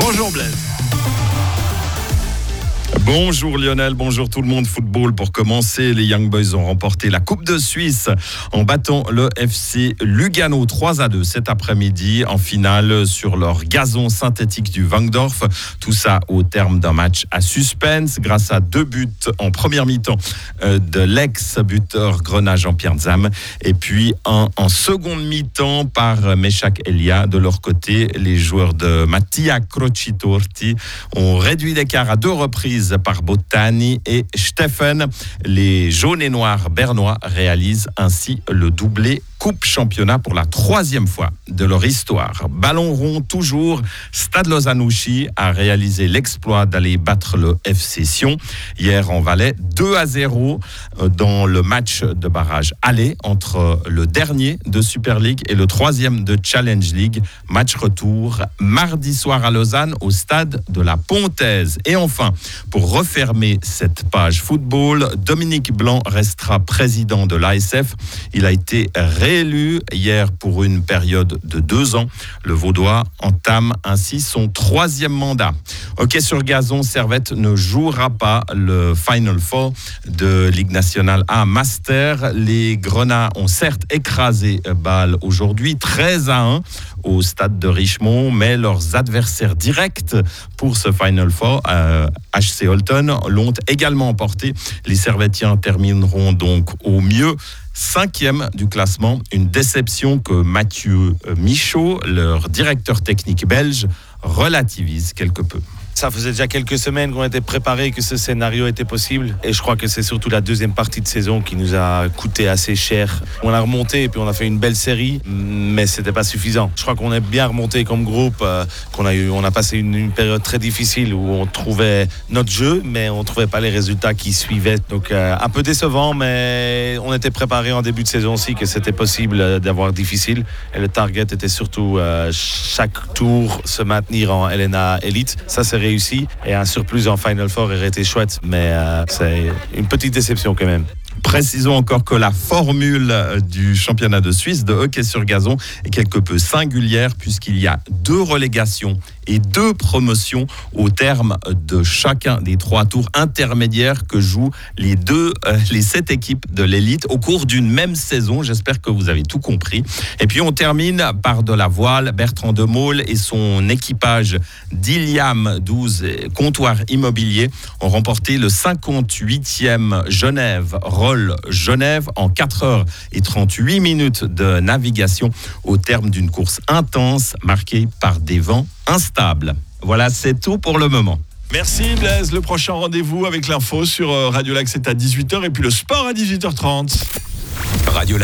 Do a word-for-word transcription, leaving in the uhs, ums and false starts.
Bonjour Blaise. Bonjour Lionel, bonjour tout le monde. Football pour commencer, les Young Boys ont remporté la Coupe de Suisse en battant le F C Lugano trois à deux cet après-midi en finale sur leur gazon synthétique du Wangdorf. Tout ça au terme d'un match à suspense grâce à deux buts en première mi-temps de l'ex-buteur grenat Jean-Pierre Nzam et puis un en seconde mi-temps par Meshak Elia. De leur côté, les joueurs de Mattia Crocitorti ont réduit l'écart à deux reprises par Bottani et Steffen. Les jaunes et noirs bernois réalisent ainsi le doublé Coupe Championnat pour la troisième fois de leur histoire. Ballon rond toujours, Stade Lozanouchi a réalisé l'exploit d'aller battre le F C Sion hier en Valais deux à zéro dans le match de barrage aller entre le dernier de Super League et le troisième de Challenge League. Match retour mardi soir à Lausanne au stade de la Pontaise. Et enfin, pour refermer cette page football, Dominique Blanc restera président de l'A S F. Il a été réélu hier pour une période de deux ans. Le Vaudois entame ainsi son troisième mandat. Hockey sur gazon, Servette ne jouera pas le Final Four de Ligue nationale A Master. Les Grenats ont certes écrasé Bâle aujourd'hui, treize à un au stade de Richmond, mais leurs adversaires directs pour ce Final Four, euh, H C Holton, l'ont également emporté. Les Servettiens termineront donc au mieux cinquième du classement, une déception que Mathieu Michaud, leur directeur technique belge, relativise quelque peu. Ça faisait déjà quelques semaines qu'on était préparés que ce scénario était possible et je crois que c'est surtout la deuxième partie de saison qui nous a coûté assez cher. On a remonté et puis on a fait une belle série, mais c'était pas suffisant. Je crois qu'on est bien remonté comme groupe, euh, qu'on a eu, on a passé une, une période très difficile où on trouvait notre jeu, mais on trouvait pas les résultats qui suivaient. Donc euh, un peu décevant, mais on était préparés en début de saison aussi que c'était possible d'avoir difficile et le target était surtout euh, chaque tour se maintenir en L N A Elite. Ça c'est réussi et un surplus en Final Four aurait été chouette, mais euh, c'est une petite déception quand même. Précisons encore que la formule du championnat de Suisse de hockey sur gazon est quelque peu singulière puisqu'il y a deux relégations et deux promotions au terme de chacun des trois tours intermédiaires que jouent les deux, euh, les sept équipes de l'élite au cours d'une même saison. J'espère que vous avez tout compris. Et puis on termine par de la voile. Bertrand Demoule et son équipage d'Iliam douze comptoir immobilier ont remporté le cinquante-huitième Genève Roll Genève en quatre heures et trente-huit minutes de navigation au terme d'une course intense marquée par des vents instables. Voilà, c'est tout pour le moment. Merci Blaise. Le prochain rendez-vous avec l'info sur Radio Lac, c'est à dix-huit heures et puis le sport à dix-huit heures trente. Radio